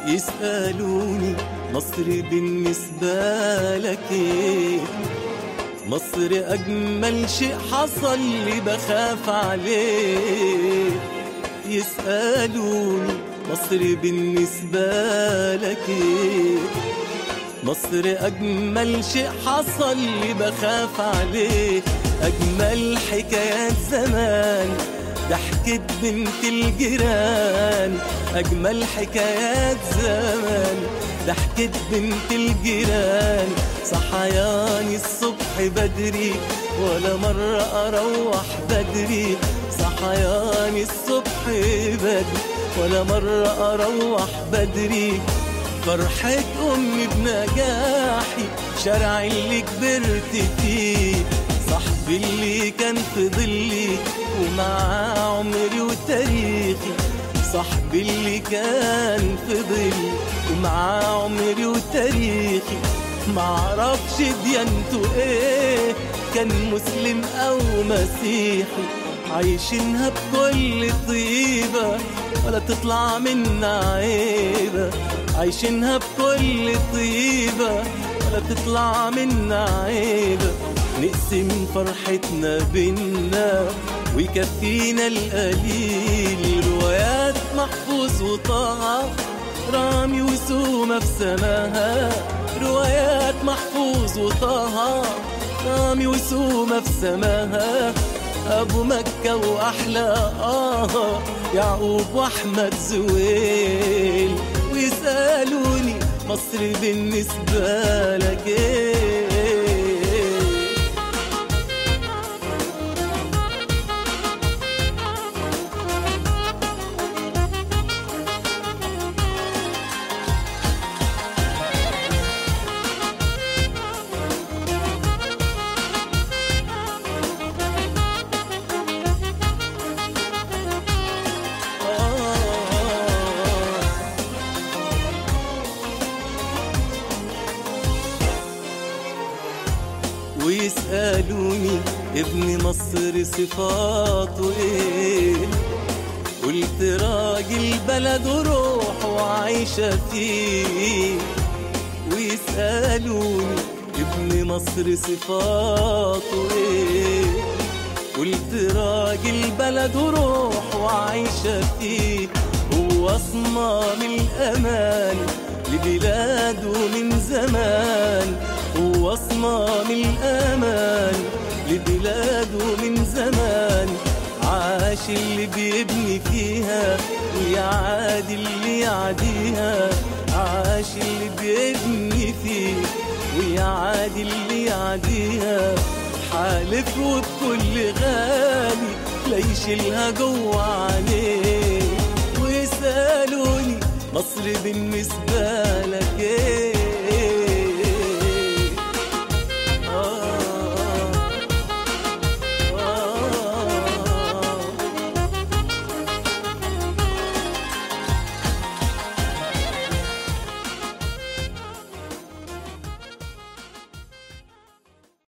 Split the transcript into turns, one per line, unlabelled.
يسألوني مصر بالنسبة لك ايه؟ مصر أجمل شيء حصل لي بخاف عليه. يسألوني مصر بالنسبة لك ايه؟ مصر أجمل شيء حصل لي بخاف عليه. أجمل حكايات زمان ضحكت بنت الجيران، أجمل حكايات زمان ضحكت بنت الجيران. صحياني الصبح بدري ولا مرة أروح بدري، صحياني الصبح بدري ولا مرة أروح بدري. فرحة أمي بنجاحي، شارع اللي كبرت فيه، صاحبي اللي كان في ظلي ومعاه عمري وتاريخي، صاحبي اللي كان في ظلي ومعاه عمري وتاريخي. معرفش ديانته ايه، كان مسلم او مسيحي، عايشينها بكل طيبة ولا تطلع منا عيبة، عايشينها بكل طيبة ولا تطلع منا عيبة. نقسم فرحتنا بينا ويكفينا القليل، روايات محفوظ وطه، رامي وسومة في سماها، روايات محفوظ وطه، رامي وسومة في سماها. أبو مكة وأحلى يعقوب وأحمد زويل. ويسألوني مصر بالنسبة لك إيه؟ ويسألوني ابن مصر صفاته ايه؟ قلت راجل بلد وروح وعايشة فيه. ويسألوني ابن مصر صفاته ايه؟ قلت راجل بلد وروح وعايشة فيه. هو صمام الأمان لبلاده من زمان، هو صمام الأمان لبلاده من زمان. عاش اللي بيبني فيها ويعادي اللي يعديها، عاش اللي بيبني فيها ويعادي اللي يعديها. حالف وبكل غالي لا يشيلها جوه عينيه. ويسألوني مصر بالنسبة لك ايه؟